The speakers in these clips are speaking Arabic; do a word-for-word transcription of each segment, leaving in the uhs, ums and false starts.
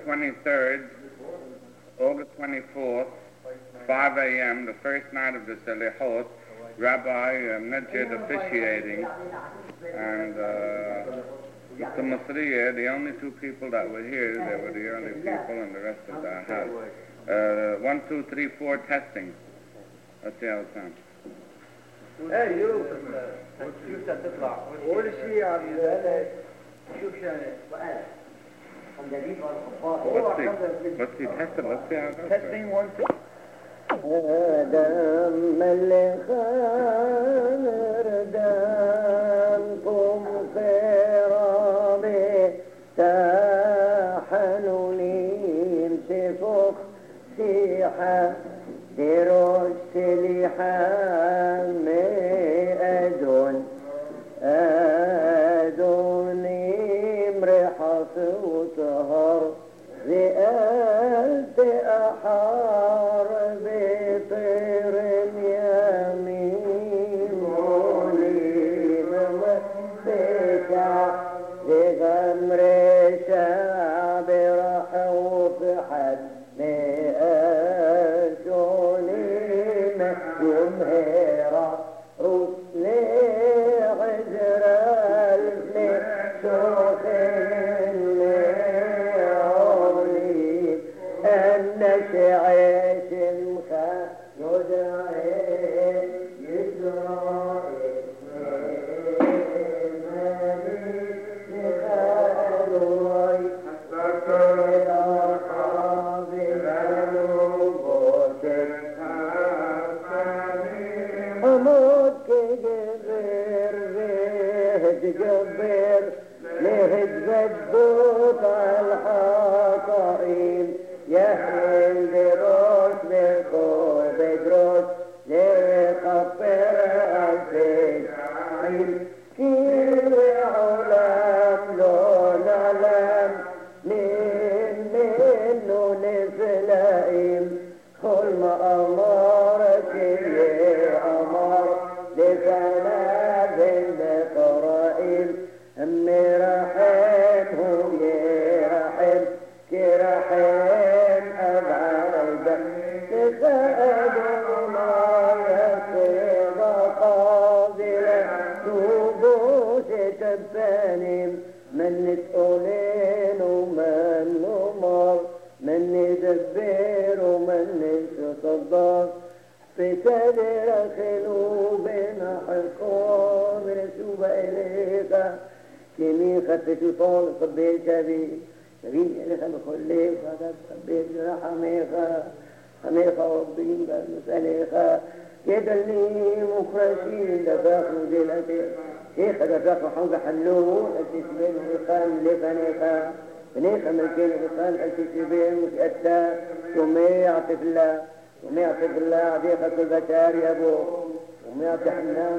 twenty-third, August twenty-fourth, five a m, the first night of the Selihot, Rabbi uh, Nedjed officiating, and uh, Mister Masriya, the only two people that were here, they were the early people and the rest of the house. Uh, one, two, three, four, testing. Let's see how it sounds. ايه يوسف يوسف تطلع قول شيء عن شوف يعني Let's see. Let's see. Test it. Let's see how it goes. testing one two آدم اللي خامر دامكم قرابي تحنونين سفوك سيحة دروج سليحة مئدون أدوني مرحص وطهر ذئلت أحار بطير يمين مولين وفتح لغمر شعب رحوف حد مئتونين يمهرة رسل غزر المسوخين لعولين النشعي شمخة يدعي يسرائيل مخالوي أسفر أصحاب العنوبوت أموت كجبر رهد جبر لهد بدوط الحطائين يهل دروس بالكور بدروس لخفر الفيل كيل علام لون علام من منه نسلائم كل ما أمرك يا أمر لفنا بالقرائم أمي رحمهم يا رحم كرحم أبعد تخادوا ما يصيب قابلة نبوس تبانم من نتقولين ومن نمر من ندبر ومن نتصدر في تدر خلوبنا حكوم رسوب إليك كمي خفت طول قبيل كبير كبير إليك بخليك هذا قبيل جرح ميخا ميخا ربين بمسأليخا يدلني مخرشين دفاق مجلتي كيخ دفاق محمد حلوه التسبين ويخان لفنيخا فنيخا ملكين ويخان التسبين وتأتى ثم يعطف الله ثم يعطف الله عديقة البشار يا أبو ثم يعطف حنان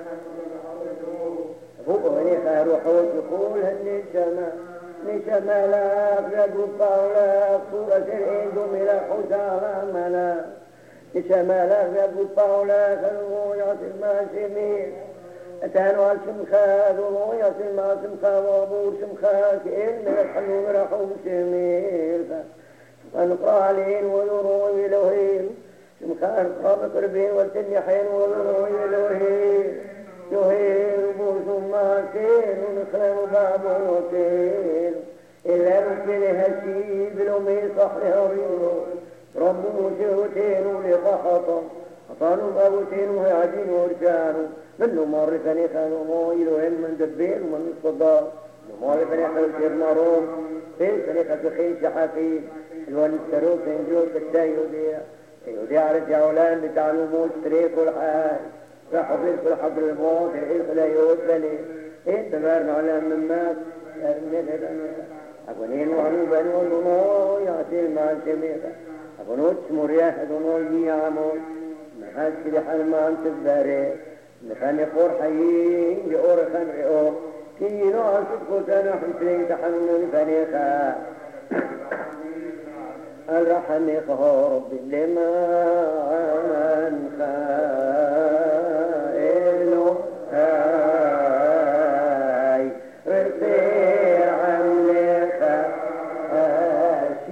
فوق هنيخا روحوت يقول هني الشمال نشما لا أفلق الطاولة صورة العيد من الحسارة ملا نشما لا أفلق الطاولة خلوية الماسمين أتانوا الشمخا ذروية الماسمخا وابور شمخا كإن يحلوا رحوم سميل ونقرأ عليهم وذروي إلهين شمخا نقرأ قربين والتنحين وذروي إلهين يهين بوس ماسين ونخلم باب وكيل إلا نكل هشيب لومي صحيح رينو ربو شهوتين ولقحطا خطانوا بابوتين وهعدين ورجانوا منه معرفني خانوا مويل وهم من دبين ومن الصدار معرفني خلو سيرنا روم فين سنيخة خين شحافين الوان السروب سنجوك التايودية يوديع رجعولان بتعلو موت تريك والحال راحوا بين كل حضر الموت الحيث لا يوصلني انت بارنا على من مات أقولين وعنو بنو النمو يعطي المال شميخة أقولوش مرياح دونو يعمل نحاس كده حلما عن تباري نخاني خور حيين لأور خان رئور كينو عصدكو سنة حسرين تحمل فنيخة الرحمي خرب لما من خائل هاي رسير عملك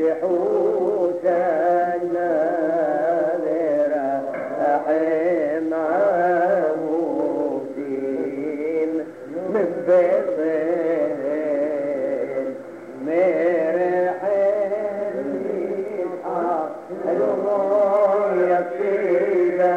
حوسان ناظر أحم عموسين من بصير مرحين الله يكفينا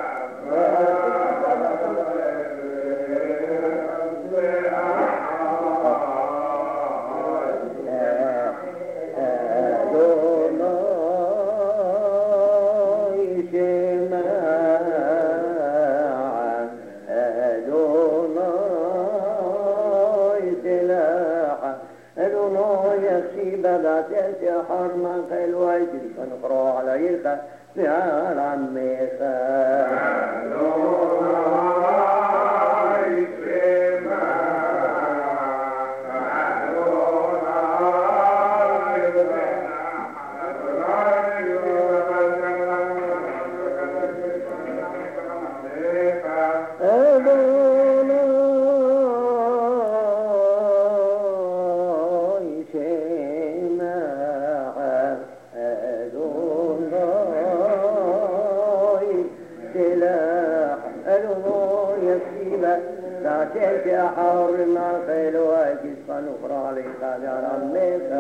شهر من خيل وجل فنقرأ عليك نهار عميك حار ما خيل واجد فنقرأ عليك يا رميك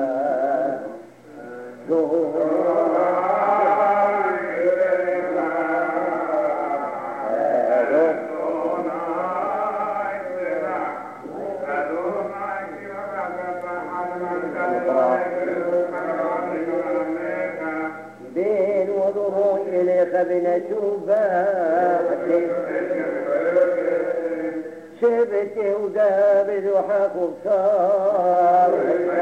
بين وضوء إليك بنشوفك شبتي ودابد وحاق وبصار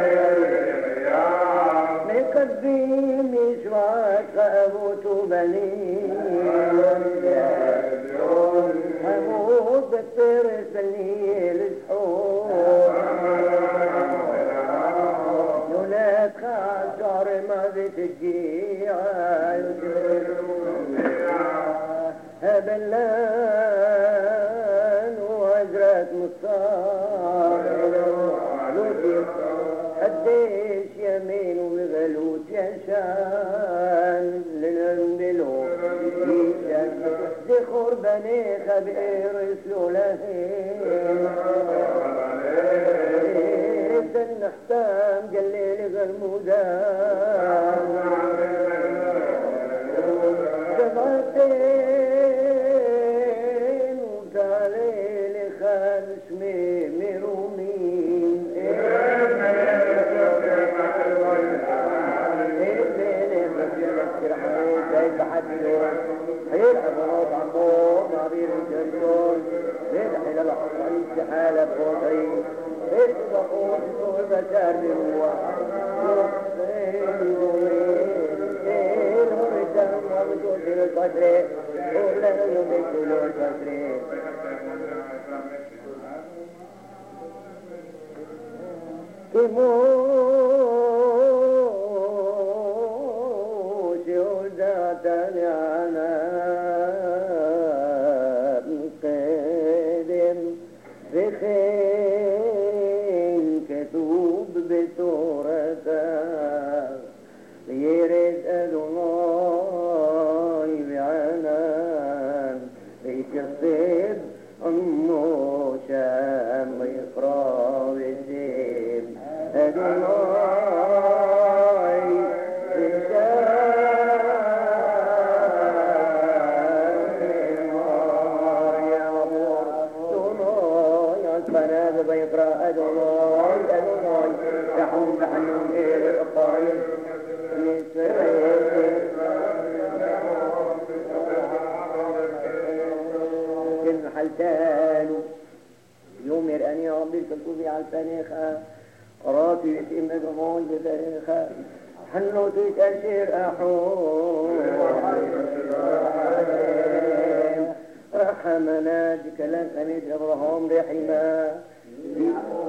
من قديم يشوعك أموت بنين أموت بالطرس الليل السحور يولاد خاصر ما بتجيع هبلان وأزرق مصار قديش يمين وغلوت يشان للملو ذخر بني خبير يسلو لهين النحتام قليل غرمودان سبعتين وتعليل خمس ميرومين حيل عبرات عمور نظير الجنون بيد حيل الحصري استحالة بوضعي بيد بقوة صوبة تربية يقصين يومين ورسان ومجوز القدر ولا يمثل القدر كموش يودعتني على قدم بخين كتوب بصورتك يرد أدوناي بعلان يكسب أمه شام يقرأ بالدين أدوناي بشام يا أمور دوناي أسفناد بيقرأ أدوناي أدوناي يحوم بحنون إيه الأقارين كن حلتان يومر أن يربي الكتب على الفنيخة راتي يتم جمعون بفريخة حنو تتأشير أحوم رحمنا بكلام أميد إبراهام رحمة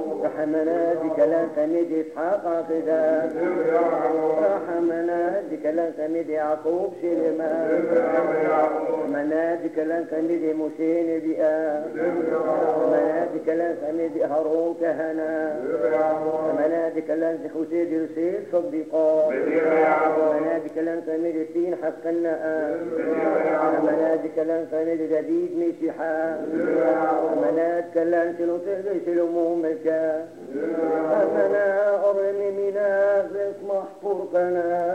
رحمنا بكلام أميد إسحاق عقدا رحمنا بكلام كلام سميد يعقوب سليمان منادي كلام سميد موسين بيئة منادي كلام سميد هارون كهنة منادي كلام خوسيد يوسف صديقا منادي كلام سميد سين حق النقاء منادي كلام سميد جديد مسيحا مناد كلام سلوسيد سلمو ملكا أمنا أرمي منا بإصمح فرقنا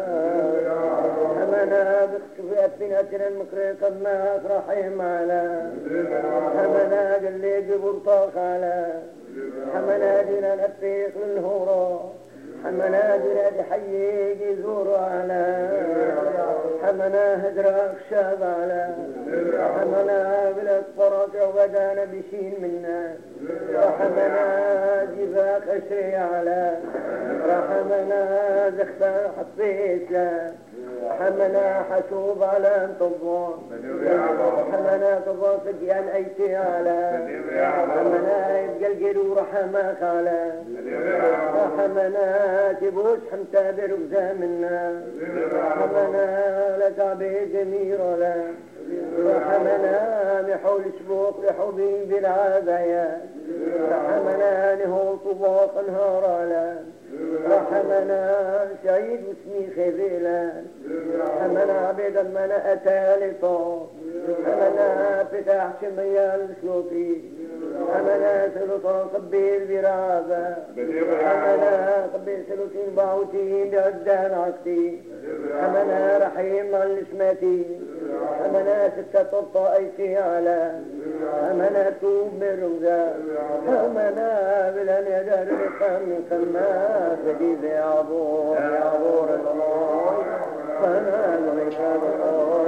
أمنا بخشفات بناتنا المكريقة ما رحيم على أمنا قلي جبر طاقالا أمنا دينا نفيق للهورا أمنا دينا حيي زور على أمنا هدرك شاب على أمنا بالأكبرات وبدانا بشين منا رحمنا جباك أشري على رحمنا زخفا حطيت لا رحمنا حسوب على انتظام رحمنا تظام سجيان أيتي على رحمنا يبقى الجلو رحمك على رحمنا تبوش حمتا برقزا منا رحمنا لكعبي جميل لا رحمنا محول سبوق لحبي بالعبايات رحمنا نهو طباق نهار لا رحمنا سعيد واسمي خذيلا رحمنا عبيد المنا أتى لطاق رحمنا فتح شميال سلوطي رحمنا سلطان قبيل برعابة رحمنا قبيل سلطين باوتين بعدان عقتي رحمنا رحيم عن الاسماتي رحمنا ستة الطائفي على رحمنا توب من رمزة رحمنا بلن يدار لقم كما فديد يعبور يعبور الله فانا نغيشان الله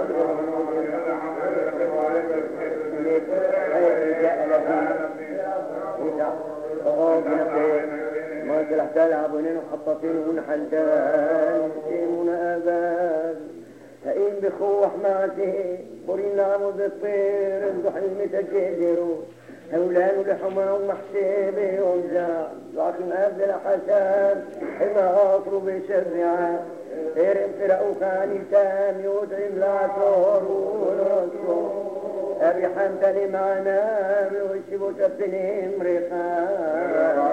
ما تلحت العبونين وحطتين ونحلتان سيمون أباد هئين بخوح معته قرين عمود الطير الزحل متجدروا هولان لحما ومحسيبي ومزاع لكن أبد الحساب حما أطلب بشرعا إرم فرقوا خاني تام يدعم العطار والرسول أبي حمد معنا ويشبوا تبنهم رقاب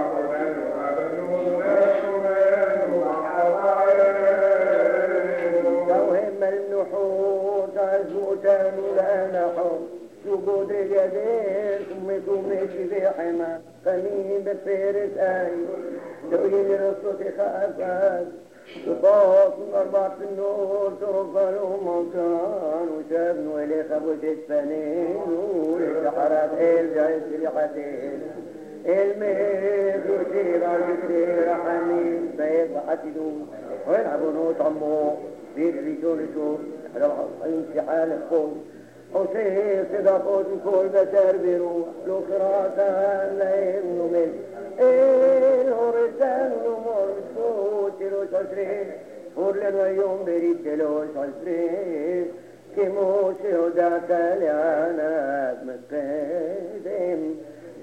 توهم النحور تعزوتان لا نحور سجود اليدين ثم تمشي في حما قميم بالفيرس آي تؤين رصوتي خافات وطاف من أربعة النور ترفع لهم مكان وشابن ولي خبوت الفنين والسحرات ارجع السلحتين الميت وشير الذكر حميد بيض حسدون ويلعبون وطموا بيرجون شوف انسحال القوم حسين صدقوا كل بشر بروح لو خراسان لا يمنوا الهرسان نمر سوت لوش عشرين فورلن ويوم بريد لوش عشرين كموش ودعت لعناك مقدم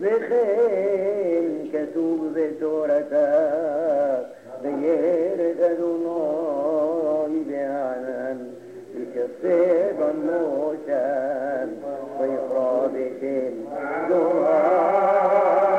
بخيل كتوب بسورتك بير أدوناي بعنان بكفيد النوشان ويقرابك دعاي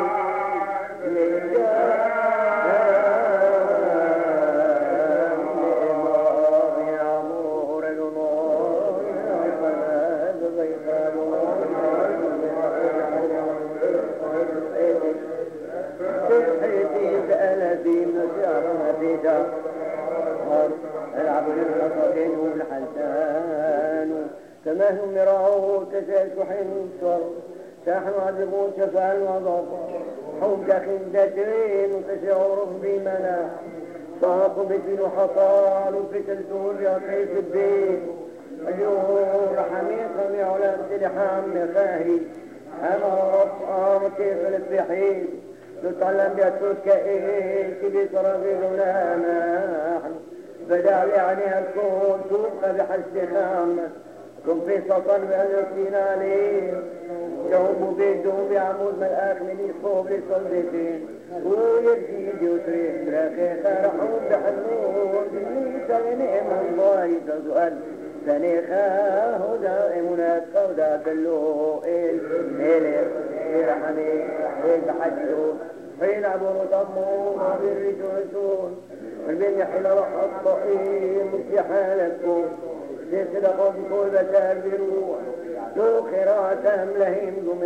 العبد والحلتان كما هم يرعوا تسلسحين صر ساحن عذبون شفال وضر حوم خندتين وتشعرهم بمناح صاقوا بسن وحصار وفتلتون بأطيف الدين اليوم رحميقا بعلام سلحام مخاهي أنا رب آمت كيف الفحيد نتعلم بأسوس كإيه كبير رغيرنا نحن بدأ يعني الكون توقع بحسن خامة كن في سطن بألوكين عليه يوم بيدهم بعمود ملآخ من يصوب لصلبتين ويرجي يسري براخي خرحون بحنون سلمي من ضاي تسؤال سنيخاه دائمنا قودا دلو إل إل رحمي إل حجون حين عبروا طمون وبالرجوعتون والبين يحل روح الطقيم مستحالكم لصدقوا بكل بشار بروح لو خيراتهم لهم قم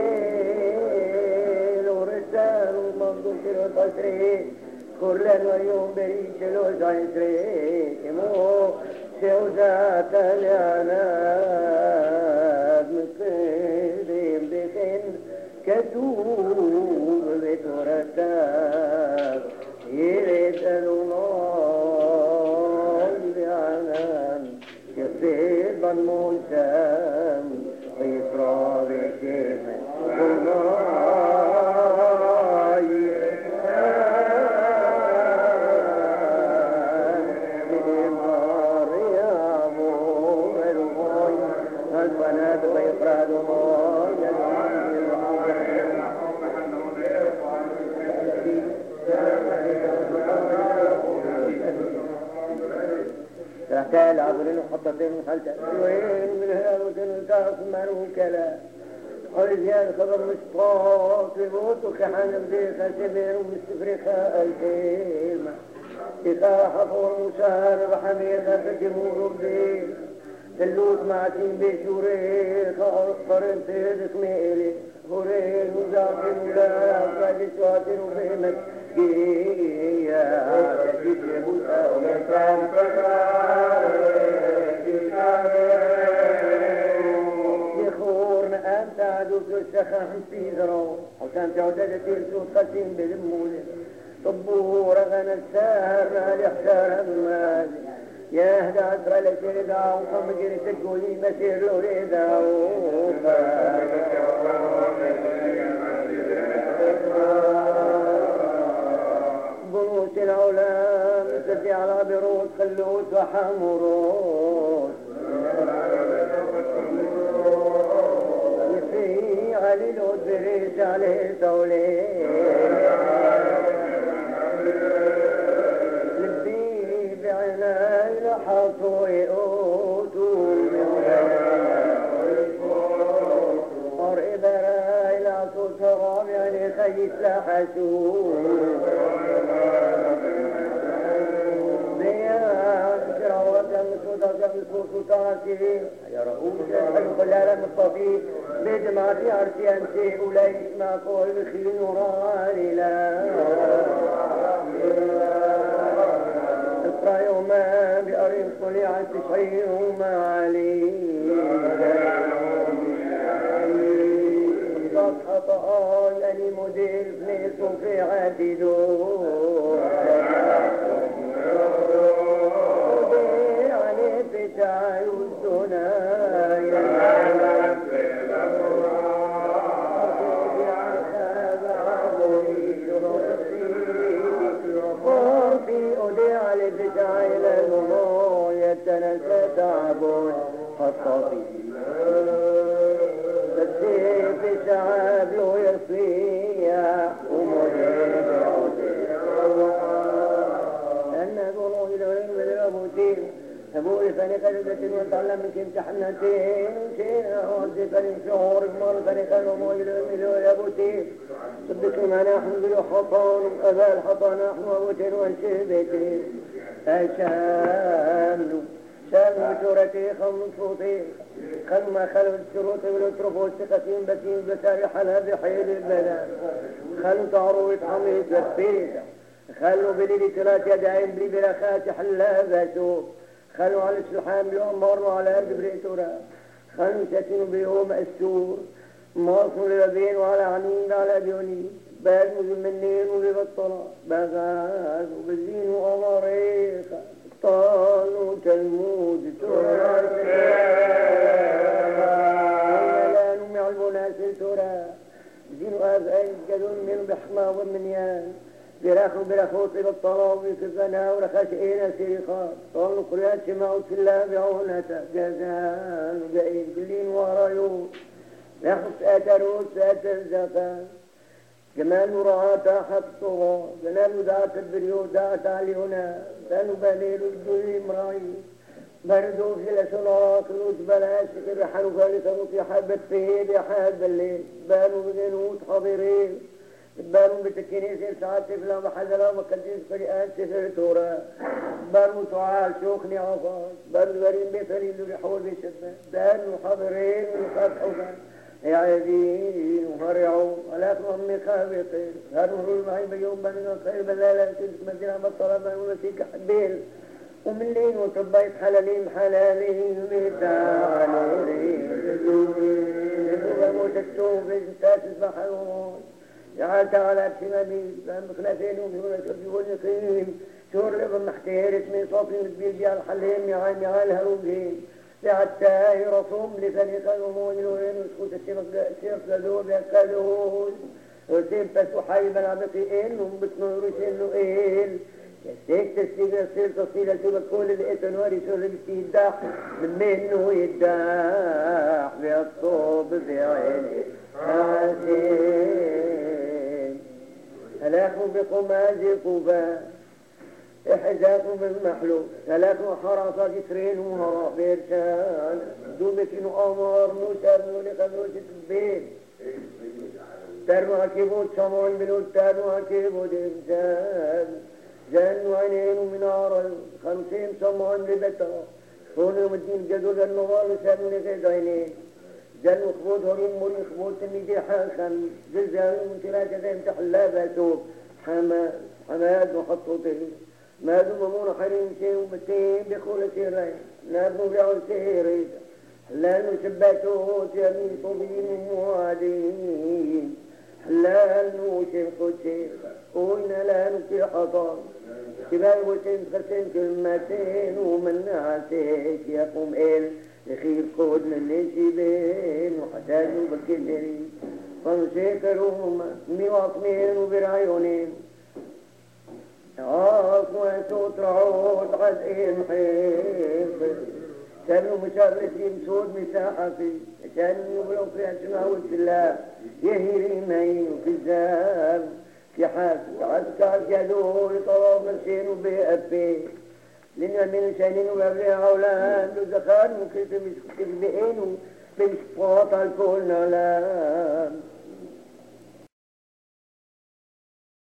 الإيل ورسال ومنظوم كل القصري كرلا ويوم بريش لو زعيسري مو شوزات العناد مقيدين بخين كتوب بترتاب يرسل الله بعنان يصير بالمنشام ويسرى بشيء تحتال عبرين وحطتين وحلتين وين من هاوتين وكاف مروكلا حرزيان خبر مشطاط لبوت وكحان بديخة سبير ومستفرخة الكلمة إذا حفور مشاهر بحميثة فجمور الدين تلوت معتين بشوريخ قرن تهدك ميلي هورين وزاقين ولا أفاد سواتين وفهمك يا تجيب يبوتا ومسان يخورن أنت عدوك السخاح في ذرو حسان تعودة تيرسوت قسيم بالمولي طبور غنى الساهر الإحسار المالي يا هدى عدر لسير دعو ومجر تقولي مسير له ردعو بروس العلام تدي على بروس خلوت وحمروس يفي علي لود بريس عليه توليه عناي لحطوا يؤتوا قرئ براي لعطوا سرام يعني خيس لحسوا بيان شراوة مسودة مسودة تاسي يا رؤوس الحلق العالم الطفيف بدمعتي عرسي أنسي أولي اسمع قول بخيل نوراني لا يوما بأرض طلعت تشعيهما عليه قد خطأ يعني مدير بنيس في عددون مدير يعني في تعيوزنا بجعل المنو يتنسى تعبون خطاطي السيف شعب له يصيح ومريد أن ظلو إلى غير من الأبوتين أبوي فنقى لذة وتعلم منك امتحنتين شيء وزيفا شعور مر فنقى نمو إلى من الأبوتين صدقوا ما نحن بلو حطان أبا الحطان نحن أبوتين وانشبتين أشامل شام بشورتي خمسوطي خلما خلوا الشروط والأترف والثقتين بسين بساري حلا بحيل البلد خلوا تعروي حميد والفيدة خلوا بليل ثلاث يدعين بلي برخات حلا بسوق خلوا على السلحام اليوم مروا على أرض بريتورا خلوا ساتين بيوم السور مارسوا للبين وعلى عنين على ديوني باد مزمنين وببطلة بغاز وبالزين وأمريكا طالوا تلمود تورا لا نمع المناسل تورا زين وأبعي جدون من بحمى ومنيان براخو براخو طيب الطلاو بكفنا ورخاشئين سيخات طالوا قريات شمعوا سلا بعونة جزان وقائد كلين ورايو يخص أتروس أترزقان جمال رعاة حطها جلال ذات البريود ذات علينا بنو بليل الدنيا مراي بردو في الأسناك نوت بلاش كده حنوكا لتنوت يا حبة فيه يا حب الليل بانو بجنوت حاضرين بانو بتكنيس ساعات فلا محللا وكديس فريقان سفر تورا بانو تعال شوخني عفاك بانو غريم بيثري اللي حول بيشبه بانو حاضرين ويفتحوك يا عزيزين وهرعوا ولكن أمي خابطين هرموا المعين بيوم بني خير بلالا كنت مدينة بطلبة ونسيك حبيل ومن لين وطبيت حلالين حلالين متعالين وموت التوب انتاس البحرون جعلت على بسمامي لأن بخلافين ومهورة يقول نقيم شور لبن محتير اسمي صوفي مدبيل جال حليم يعان يعان هروبين لحتى يرسوم لفريق الأمون الوين وسكوت الشيخ لذوب يكالون وسيبت وحيبا عبقين ومبتنور وشنو إيل يستيك تستيق يصير تصيل سوى كل الإتنوار يسر بستيداح من منه يداح بالصوب بعين حسين هلاكم بقماز قبا إحزاكم بالمحلوب ثلاث حراسة جسرين وهراء بيرشان دوبك نؤمر نسابه لخبروش البيت ترمى كيبوت سمون بلود ترمى كيبوت إنسان جن عينين من عرى خمسين سمون لبتا هون يوم الدين جدول النوار سابه لغيد عينين جن وخبوت هرين مري خبوت النجي حاخن زلزال من ثلاثة ذين تحلابها توب حماد حماد وحطوطين ما دممون حريم شيء ومتين بخولة سيرين نابنوا بيعوا سيرين حلال شباتوت يمين طبين موادين حلال نوشن قدسين وإنا لا نكي حطان كبال وسن خسن كلمتين ومن ناسيك يقوم إل لخير قود من نسيبين وحتاجوا بالكلين فنسيكرهم مواطنين وبرعيونين عاصمة تطرعود عزئين حيب كانوا مشارسين سود مساحة في كانوا يبلغ في أسماء الله يهيري مين وفي الزام في حاسد عسكر جدول طلاب مسين وبيأبي لنا من سنين وبابلي أولاد وزخار وكتب بإين وبالشفاط الكل نعلام